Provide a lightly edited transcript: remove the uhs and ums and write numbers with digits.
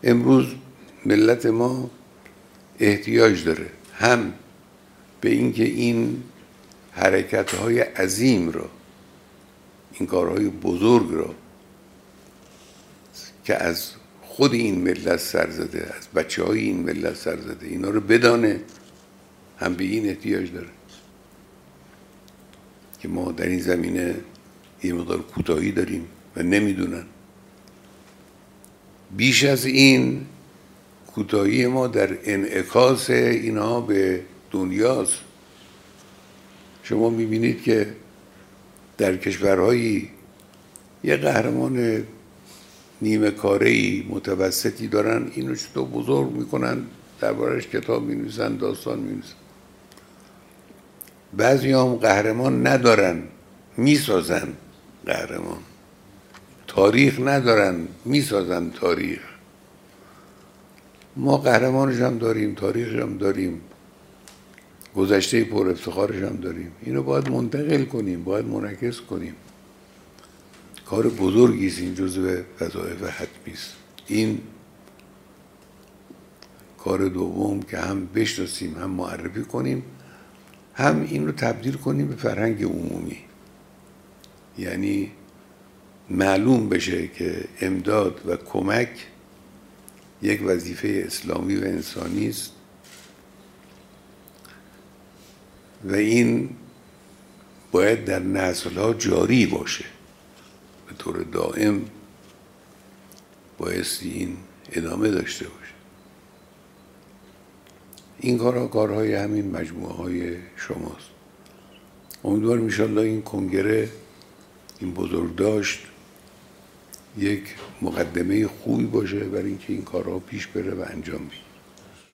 امروز ملت ما احتیاج داره هم به اینکه این حرکت‌های عظیم را، این کارهای بزرگ را که از خود این ملت سر زده، از بچه‌های این ملت سر زده، اینا رو بدانه، هم به این احتیاج داره که ما در این زمینه یه مقدار کوتاهی داریم و نمیدونن. بیش از این کوتاهی ما در انعکاس اینها به دنیاست. شما میبینید که در کشورهایی یه قهرمان نیمه کاره‌ای متوسطی دارن، اینو چطور بزرگ میکنن، دربارش کتاب مینویسن، داستان مینویسن. بعضی هم قهرمان ندارن، میسازن قهرمان. تاریخ ندارن، میسازن تاریخ. ما قهرمانش هم داریم، تاریخش هم داریم، گذشته پر افتخارش هم داریم. اینو باید منتقل کنیم، باید منعکس کنیم. کار بزرگی است، این جزو وظایف حتمی است. این کار دوم که هم بشناسیم، هم معرفی کنیم، هم این رو تبدیل کنیم به فرهنگ عمومی. یعنی معلوم بشه که امداد و کمک یک وظیفه اسلامی و انسانی است و این باید در نسل‌ها جاری باشه، به طور دائم بایستی این ادامه داشته باشه. این کارهای همین مجموعه های شماست. امیدوارم انشالله این کنگره، این بزرگداشت یک مقدمه خوبی باشه برای اینکه این کارها پیش بره و انجام بشه.